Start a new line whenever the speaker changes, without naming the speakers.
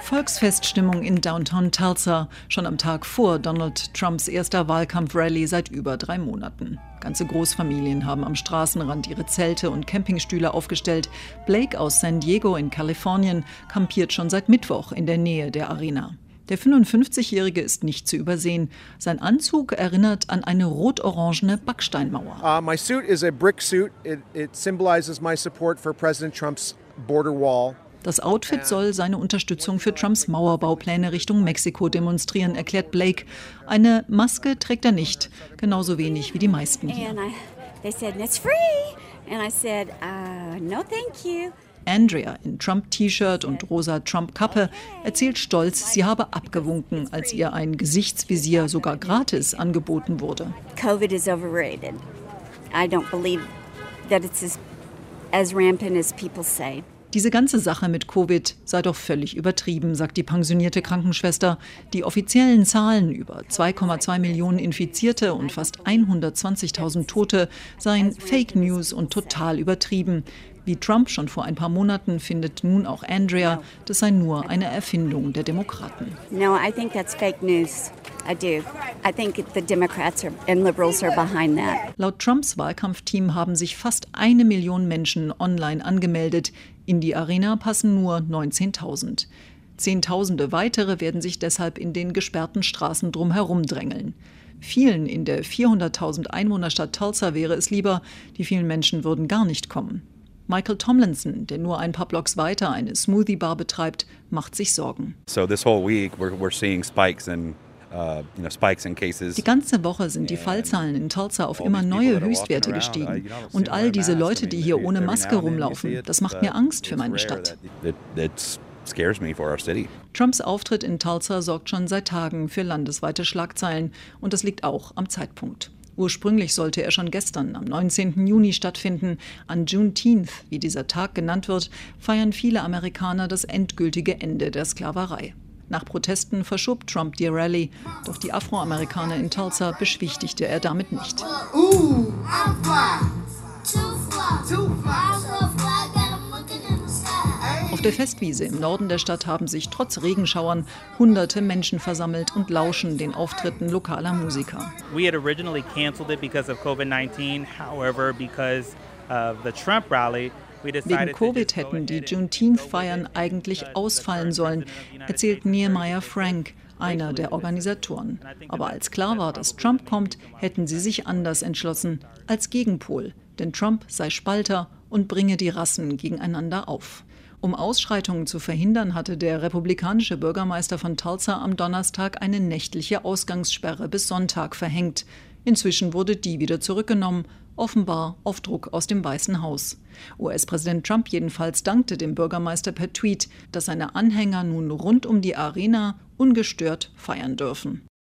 Volksfeststimmung in Downtown Tulsa, schon am Tag vor Donald Trumps erster Wahlkampfrallye seit über 3 Monaten. Ganze Großfamilien haben am Straßenrand ihre Zelte und Campingstühle aufgestellt. Blake aus San Diego in Kalifornien kampiert schon seit Mittwoch in der Nähe der Arena. Der 55-Jährige ist nicht zu übersehen. Sein Anzug erinnert an eine rot-orangene Backsteinmauer.
My suit is a brick suit. It symbolizes my support for President Trump's border wall.
Das Outfit soll seine Unterstützung für Trumps Mauerbaupläne Richtung Mexiko demonstrieren, erklärt Blake. Eine Maske trägt er nicht, genauso wenig wie die meisten hier. Andrea in Trump-T-Shirt und rosa Trump-Kappe erzählt stolz, sie habe abgewunken, als ihr ein Gesichtsvisier sogar gratis angeboten wurde.
Covid is overrated. I don't believe that it's as rampant as people say.
Diese ganze Sache mit Covid sei doch völlig übertrieben, sagt die pensionierte Krankenschwester. Die offiziellen Zahlen über 2,2 Millionen Infizierte und fast 120.000 Tote seien Fake News und total übertrieben. Wie Trump schon vor ein paar Monaten findet nun auch Andrea, das sei nur eine Erfindung der Demokraten.
No, I think that's fake news. I do. I think the Democrats and liberals are behind that.
Laut Trumps Wahlkampfteam haben sich fast 1 Million Menschen online angemeldet. In die Arena passen nur 19.000. Zehntausende weitere werden sich deshalb in den gesperrten Straßen drumherum drängeln. Vielen in der 400.000 Einwohnerstadt Tulsa wäre es lieber, die vielen Menschen würden gar nicht kommen. Michael Tomlinson, der nur ein paar Blocks weiter eine Smoothie-Bar betreibt, macht sich Sorgen.
So this whole week we're seeing spikes in cases.
Die ganze Woche sind die Fallzahlen in Tulsa auf immer neue Höchstwerte gestiegen. Und all diese Leute, die hier ohne Maske rumlaufen, das macht mir Angst für meine Stadt. Trumps Auftritt in Tulsa sorgt schon seit Tagen für landesweite Schlagzeilen. Und das liegt auch am Zeitpunkt. Ursprünglich sollte er schon gestern, am 19. Juni, stattfinden. An Juneteenth, wie dieser Tag genannt wird, feiern viele Amerikaner das endgültige Ende der Sklaverei. Nach Protesten verschob Trump die Rallye, doch die Afroamerikaner in Tulsa beschwichtigte er damit nicht. Auf der Festwiese im Norden der Stadt haben sich trotz Regenschauern hunderte Menschen versammelt und lauschen den Auftritten lokaler Musiker.
We had originally canceled it because of COVID-19, however, because of the Trump rally.
Wegen Covid hätten die Juneteenth-Feiern eigentlich ausfallen sollen, erzählt Nehemiah Frank, einer der Organisatoren. Aber als klar war, dass Trump kommt, hätten sie sich anders entschlossen, als Gegenpol. Denn Trump sei Spalter und bringe die Rassen gegeneinander auf. Um Ausschreitungen zu verhindern, hatte der republikanische Bürgermeister von Tulsa am Donnerstag eine nächtliche Ausgangssperre bis Sonntag verhängt. Inzwischen wurde die wieder zurückgenommen, offenbar auf Druck aus dem Weißen Haus. US-Präsident Trump jedenfalls dankte dem Bürgermeister per Tweet, dass seine Anhänger nun rund um die Arena ungestört feiern dürfen.